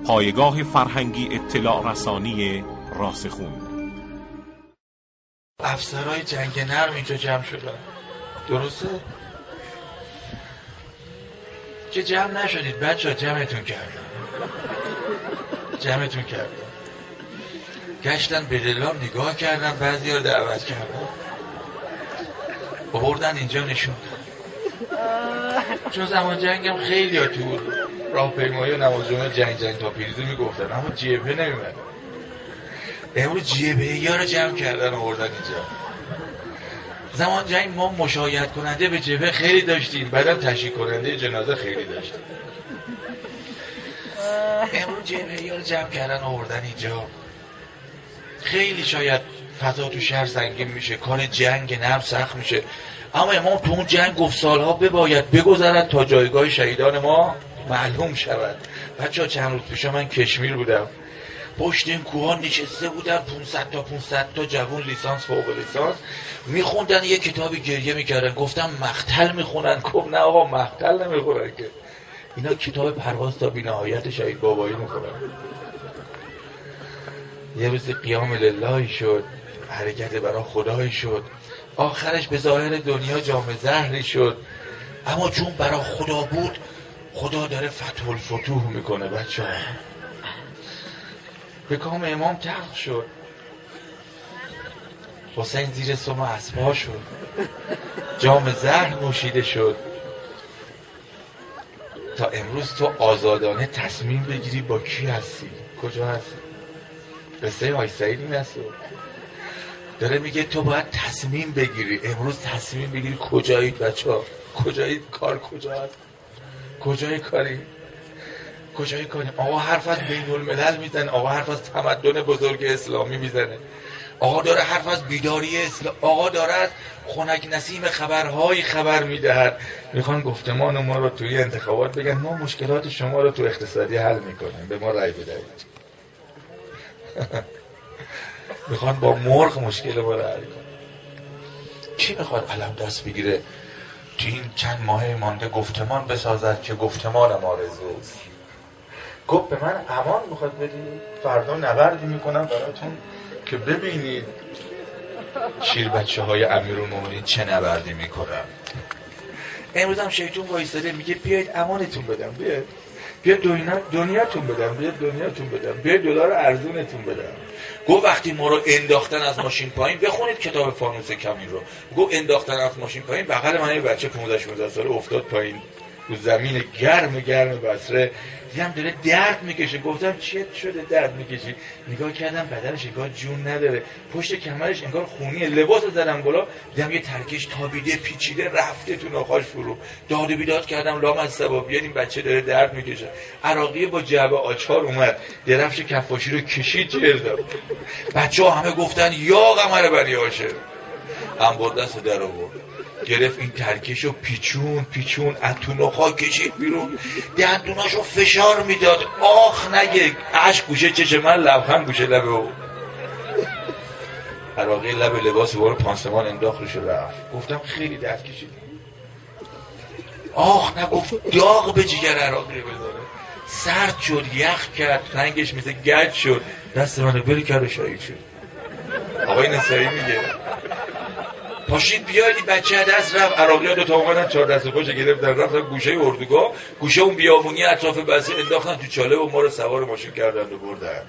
پایگاه فرهنگی اطلاع رسانی راسخون. افسرهای جنگ نرم اینجا جمع شدن، درسته؟ که جمع نشدید بچه ها، جمعتون کردن گشتن به دلام نگاه کردن، بعضی ها رو دعوت کردن آوردن اینجا نشوندن. چون زمان جنگم خیلی ها تو راهپیمایی و نماز جمعه جنگ تا پیروزی میگفتن، اما جبهه نمیمد. امروز جبهه ها رو جمع کردن آوردن اینجا. زمان جنگ ما مشایعت کننده به جبهه خیلی داشتیم، بعدم تشییع کننده جنازه خیلی داشتیم. امروز جبهه ها رو جمع کردن آوردن اینجا. خیلی شاید فضا تو شهر سنگین میشه، کار جنگ نرم سخت میشه، اما امام تو اون جنگ گفت سالها بباید بگذرد تا جایگاه شهیدان ما معلوم شود. بچه ها چند روز پیش من کشمیر بودم، پشت این کوها نشسته بودن 500 تا جوون لیسانس فوق لیسانس میخوندن، یه کتابی گریه میکردن. گفتم مقتل میخونن؟ گفت نه آقا مقتل نمیخونن که، اینا کتاب پرواز تا بی‌نهایت شهید بابایی میخونن. یه روز قیام لله شد، حرکت برای خدایی شد، آخرش به ظاهر دنیا جام زهری شد، اما چون برای خدا بود، خدا داره فتح الفتوح میکنه. بچه ها به کام امام تلخ شد، حسین زیر سم اسبا شد، جام زهر نوشیده شد. تا امروز تو آزادانه تصمیم بگیری با کی هستی، کجا هستی. قصه های سعیدی مسعود داره میگه تو باید تصمیم بگیری، امروز تصمیم بگیری کجایید بچه ها، کجایید، کار کجا هست، کجای کاری، کجای کاری. آقا حرف از بین الملل میزنه، آقا حرف از تمدن بزرگ اسلامی میزنه، آقا داره حرف از بیداری اسلام، آقا داره از خنک نسیم خبرهای خبر میدهد. میخوان گفتمان ما رو توی انتخابات بگن ما مشکلات شما رو تو اقتصادی حل میکنیم، به ما رأی بدهید. میخوان با مرغ مشکل ما رو حل کنن. کی میخواد علم دست بگیره تو این چند ماه مانده گفتمان بسازد که گفتمانم آرزوست؟ گفت به من امان میخواد بدی، فردا نبردی میکنم براتون که ببینید شیر بچه های امیرالمومنین چه نبردی میکنن. امروز هم شیطون وایساده میگه بیاید امانتون بدم، بیاید دنیاتون بدم، بیاید دلار ارزونتون بدم. گفت وقتی ما رو انداختن از ماشین پایین، بخونید کتاب فانوس کمین رو، گفت انداختن از ماشین پایین، بغل من یه بچه 15-16 ساله افتاد پایین رو زمین گرم بصره، دیدم داره درد میکشه. گفتم چیه شده درد میکشی؟ نگاه کردم بدنش انگار جون نداره، پشت کمرش انگار خونیه، لباس زدم بالا دیدم یه ترکش تابیده پیچیده رفته تو ناخاش فرو. داد و بیداد کردم لام از سبا، این بچه داره درد میکشه. عراقی با جعبه آچار اومد، درفش کفاشی رو کشید جردم. بچه‌ها همه گفتن یا قمر بنی هاشم. انبار دست در آورد، گرفت این ترکشو پیچون از تو نخا کشید بیرون، دندوناشو فشار میداد. آخ نگه، عشق گوشه چشه من، لبخند گوشه لبه او. عراقی لب لباس بارو پانسمان انداخت روش رفت. گفتم خیلی درد کشید. آخ نگفت داغ به جگر عراقی بذاره. سرد شد، یخ کرد، رنگش مثل گچ شد، دست منو بری کرد و شهید شد. آقای نسایی میگه پاشید بیاید، این بچه دست رفت. عراقی ها دوتا اومدن 4 دست خوش گرفتن رفتن گوشه اردوگاه، گوشه اون بیابونی اطراف بسته انداختن تو چاله و ما رو سوار ماشین کردن و بردن.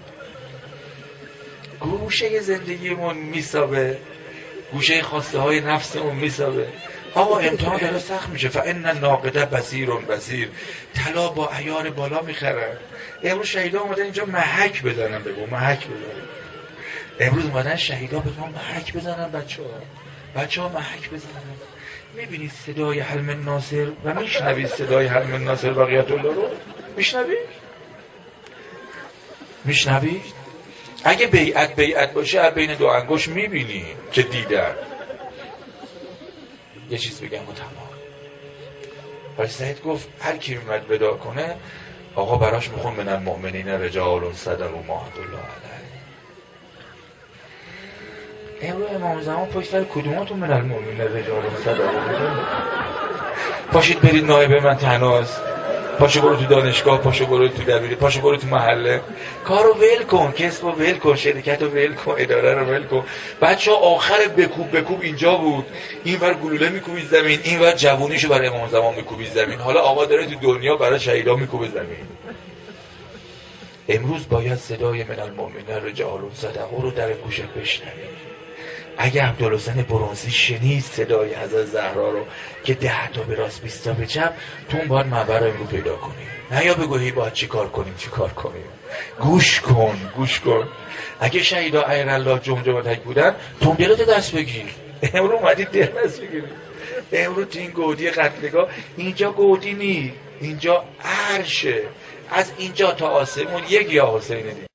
گوشه زندگیمون میسابه، گوشه خواسته های نفسمون میسابه. آقا امتحان داره سخت میشه. فان ناقده بصیر، طلا با عیار بالا میخرن. امروز شهیدا اومدن اینجا محک بزنن، محک بزنن. امروز اومدن شهیدا به ما محک بزنن. بچه ها محک بزنن. میبینید صدای حلم ناصر و میشنوید صدای حلم ناصر بقیت الله رو؟ میشنوید؟ اگه بیعت باشه بین دو انگشت میبینی که دیدن. یه چیز بگم و تمام. حاج سعید گفت هر کی اومد ودا کنه آقا براش میخون من المؤمنین رجال صدقوا ما عهد الله علیه. امروز امام زمان پشت سر کدوماتون من المؤمنین رجال صدقوا؟ پاشید برید نایب من تناست، پاشو برو تو دانشگاه، پاشو برو تو دبیری، پاشو برو تو محله. کارو ول کن، کسبو ول کن، شرکتو ول کن، اداره رو ول کن. بچه‌ها آخر بکوب اینجا بود، اینور گلوله میکوبید زمین، اینور جوونیشو برای امام زمان میکوبید زمین. حالا آقا داره تو دنیا برای شهیدا میکوبه زمین. امروز باید صدای من المؤمنین رجال صدقوا رو در گوشت بشنوید. اگه عبدالحسین برنزی شنید صدای حضرت زهرا رو که 10 تا به راست 20 تا به چپ، تو اون باید منبع رو پیدا کنی. نه یا بگویی باید چی کار کنیم. گوش کن. اگه شهیدا ایرالله جمجمه بودن، تو دلت دست بگیر. امروز اومدید دل دست بگیری. امروز تو این گودی قتلگاه، اینجا گودی نی، اینجا عرشه. از اینجا تا آسمون یک یا حسین دی.